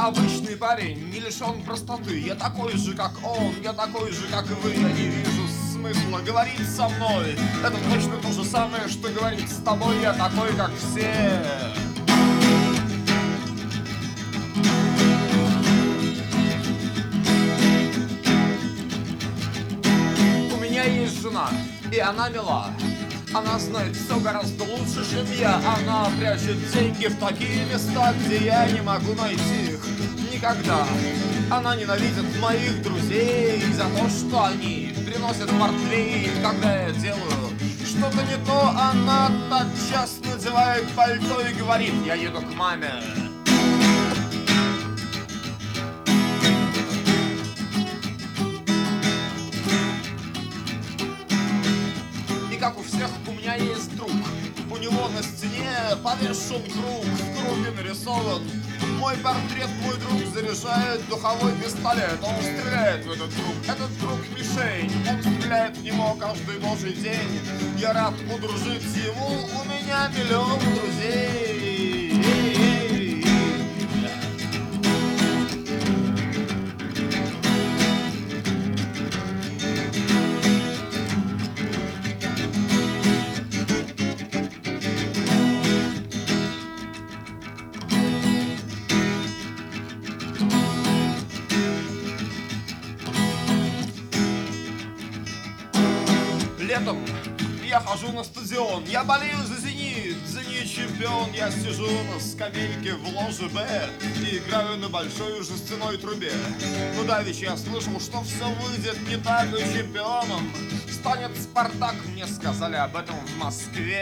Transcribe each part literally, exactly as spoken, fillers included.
обычный парень, не лишен простоты. Я такой же, как он, я такой же, как и вы. Я не вижу смысла говорить со мной. Это точно то же самое, что говорить с тобой. Я такой, как все. У меня есть жена, и она мила. Она знает все гораздо лучше, чем я. Она прячет деньги в такие места, где я не могу найти их никогда. Она ненавидит моих друзей за то, что они приносят портвейн, когда я делаю что-то не то. Она тотчас надевает пальто и говорит: я еду к маме. Как у всех, у меня есть друг. У него на стене повешен круг. В круге нарисован мой портрет. Мой друг заряжает духовой пистолет. Он стреляет в этот круг. Этот круг мишень. Он стреляет в него каждый божий день. Я рад удружить ему. У меня миллион друзей. Летом я хожу на стадион, я болею за «Зенит», «Зенит» чемпион. Я сижу на скамейке в ложе Б и играю на большой жестяной трубе. Ну давеча я слышал, что все выйдет не так, и чемпионом станет «Спартак». Мне сказали об этом в Москве.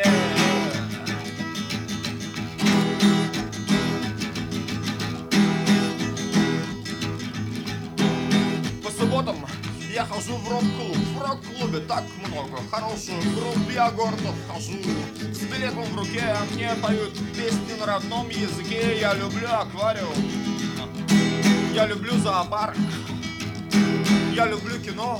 По субботам я хожу в рок-клуб. В рок-клубе так много хороших групп. Я гордо вхожу с билетом в руке, а мне поют песни на родном языке. Я люблю аквариум, я люблю зоопарк, я люблю кино,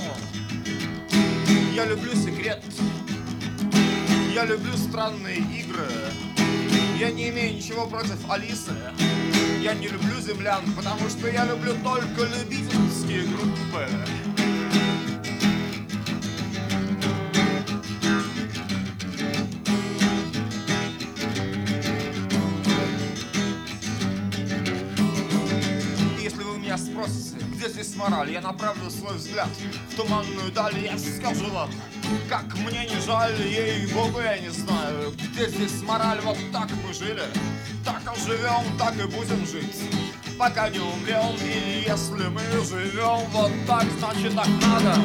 я люблю секрет, я люблю странные игры. Я не имею ничего против Алисы. Я не люблю землян, потому что я люблю только любительские группы. Спросите, где здесь мораль, я направлю свой взгляд в туманную даль. Я скажу вам, как мне не жаль, ей-богу, я не знаю, где здесь мораль. Вот так мы жили, так и живем, так и будем жить, пока не умрем. И если мы живем вот так, значит так надо.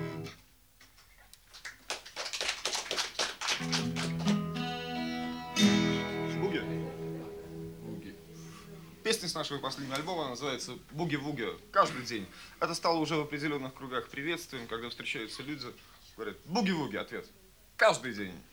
Песня с нашего последнего альбома называется «Буги-вуги». Каждый день. Это стало уже в определенных кругах приветствием, когда встречаются люди, говорят «Буги-вуги», ответ. Каждый день.